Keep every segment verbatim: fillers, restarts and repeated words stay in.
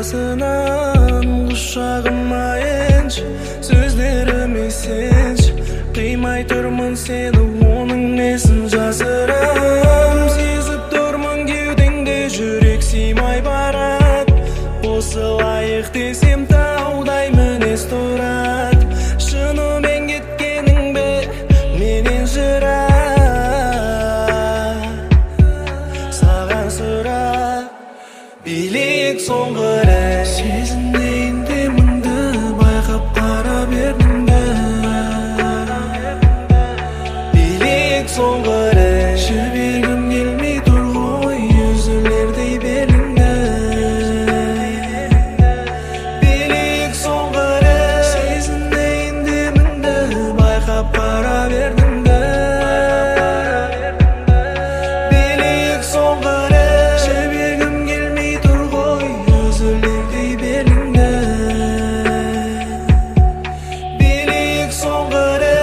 арасынан құшағыма енші, сөздеріме сенші, қимай тұрмын сені, оның несін жасырам. Сезіп тұрмын кеудеңде жүрек сыймай барады, осы лайық десем таудай мінез тұрады. Шынымен кеткенің бе менен жырақ, саған сұрақ билейік соңғы рет. Сезінейін деміңді байқап қара бердің бе, билейік соңғы рет. Жібергім келмей тұр ғой үзілердей беліңді, билейік соңғы рет. Сезінейін деміңді байқап қара бердің бе, билейік соңғы рет. Жібергім келмей тұр ғой үзілердей беліңді, билейік соңғы рет.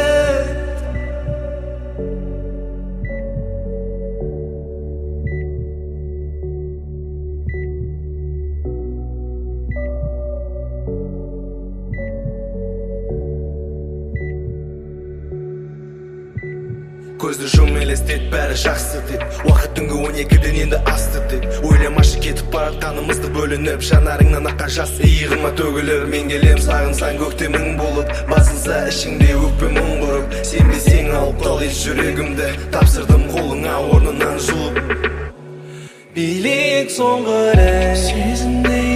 Көзді жұм елестет, бәрі жақсы деп. Уақыт түнгі он екіден енді асты деп. Ойламашы кетіп баратқанымызды, бөлініп жанарыңнан аққан жас иығыма төгіліп. Мен келем сағынсаң көктемің болып, басылса ішіңде өкпе мұң бұрып. Сен білсең алып қал еш жүрегімді, тапсырдым қолыңа орнынан жұлып. Билейік соңғы рет. Сезінейін